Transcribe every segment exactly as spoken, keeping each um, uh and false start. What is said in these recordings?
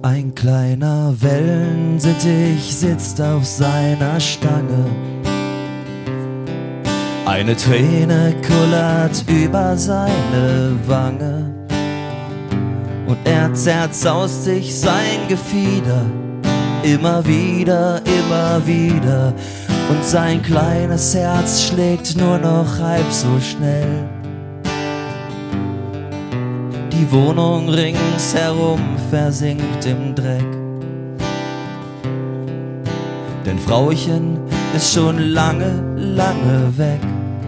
Ein kleiner Wellensittich sitzt auf seiner Stange. Eine Träne kullert über seine Wange. Und er zerzaust sich sein Gefieder immer wieder, immer wieder. Und sein kleines Herz schlägt nur noch halb so schnell. Die Wohnung ringsherum versinkt im Dreck. Denn Frauchen ist schon lange, lange weg.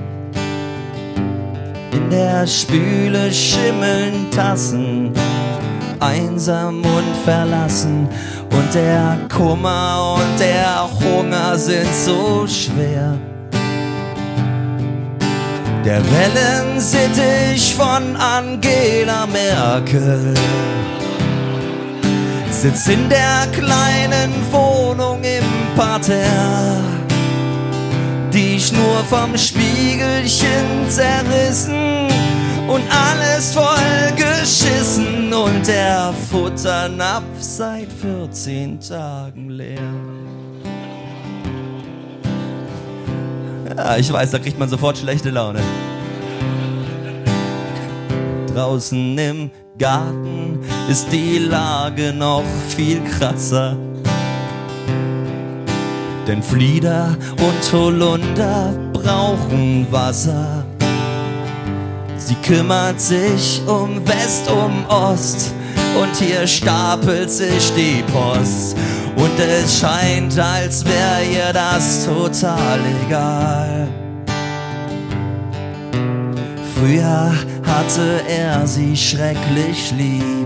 In der Spüle schimmeln Tassen, einsam und verlassen. Und der Kummer und der Hunger sind so schwer. Der Wellensittich von Angela Merkel sitzt in der kleinen Wohnung im Parterre. Die Schnur vom Spiegelchen zerrissen und alles voll geschissen. Und der Futternapf seit vierzehn Tagen leer. Ja, ich weiß, da kriegt man sofort schlechte Laune. Draußen im Garten ist die Lage noch viel krasser. Denn Flieder und Holunder brauchen Wasser. Sie kümmert sich um West, um Ost. Und hier stapelt sich die Post. Und es scheint, als wäre ihr das total egal. Früher hatte er sie schrecklich lieb.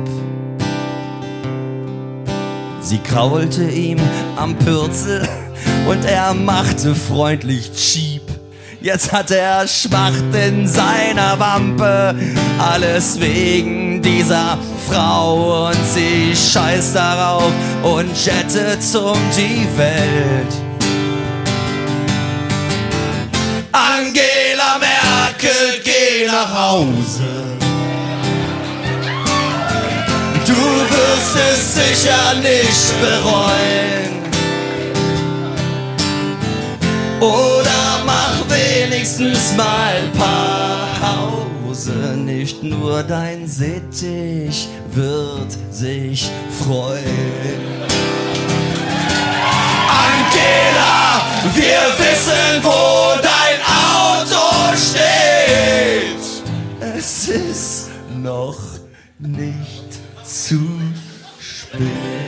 Sie kraulte ihm am Pürzel und er machte freundlich Cheap. Jetzt hat er Schmacht in seiner Wampe, alles wegen dieser Frau. Und sie scheißt darauf und jettet um die Welt. Angela Merkel, geh nach Hause. Du wirst es sicher nicht bereuen. Oder mach wenigstens mal Pause. Nicht nur dein Sittich wird sich freuen. Angela, wir wissen, wo dein Auto steht. Es ist noch nicht zu spät.